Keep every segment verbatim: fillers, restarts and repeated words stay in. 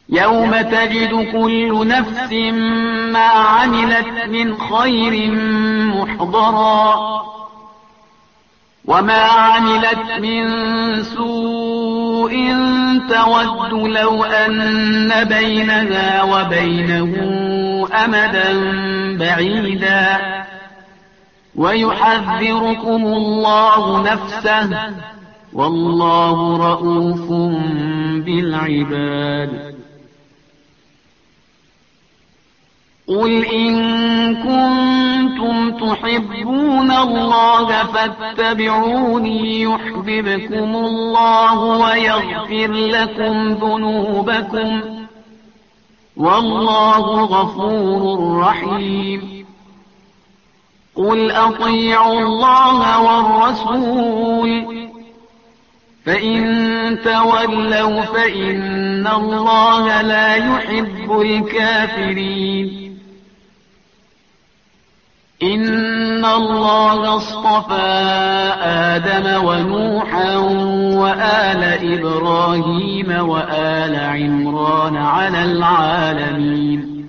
يوم تجد كل نفس ما عملت من خير محضرا وما عملت من سوء تود لو أن بينها وبينه أمدا بعيدا ويحذركم الله نفسه والله رءوف بالعباد. قل إن كنتم تحبون الله فاتبعوني يحببكم الله ويغفر لكم ذنوبكم والله غفور رحيم. قل أطيعوا الله والرسول فإن تولوا فإن الله لا يحب الكافرين. إن الله اصطفى آدم ونوحا وآل إبراهيم وآل عمران على العالمين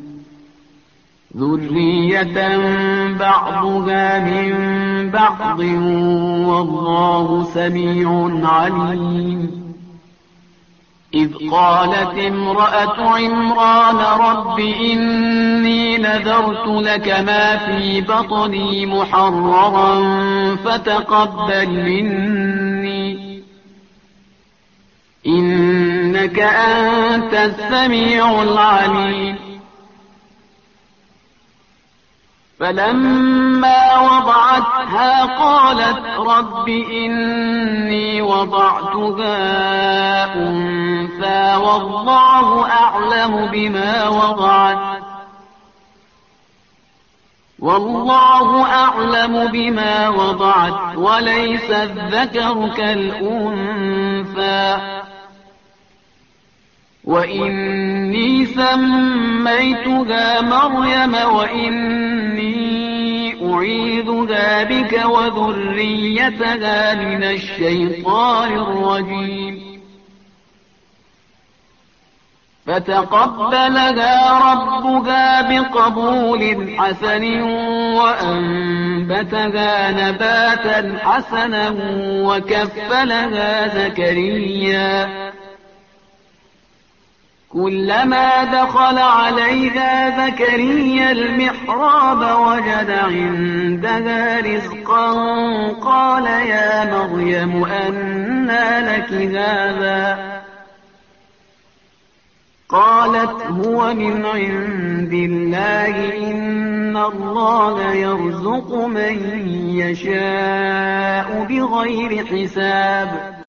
ذرية بعضها من بعض والله سميع عليم. إذ قالت امرأة عمران رب إني نذرت لك ما في بطني محررا فتقبل مني إنك أنت السميع العليم. فلما وضعتها قالت رب إني وضعتها أنثى والله أعلم بما وضعت والله أعلم بما وضعت وليس الذكر كالأنثى وإني سميتها مريم وإني أعيذها بك وذريتها من الشيطان الرجيم. فتقبلها ربها بقبول حسن وأنبتها نباتا حسنا وكفلها زكريا كلما دخل عليها زكريا المحراب وجد عندها رزقا قال يا مريم أنى لك هذا قالت هو من عند الله إن الله يرزق من يشاء بغير حساب.